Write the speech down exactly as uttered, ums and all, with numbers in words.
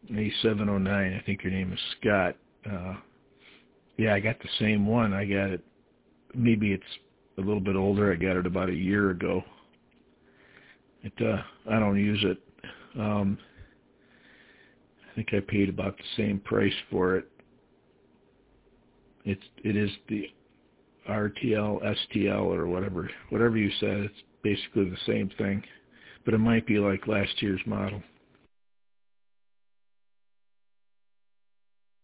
A seven oh nine. I think your name is Scott. Uh, yeah, I got the same one. I got it. Maybe it's a little bit older. I got it about a year ago. It. Uh, I don't use it. Um, I think I paid about the same price for it. It's. It is the R T L, S T L, or whatever. Whatever you said. It's basically the same thing, but it might be like last year's model.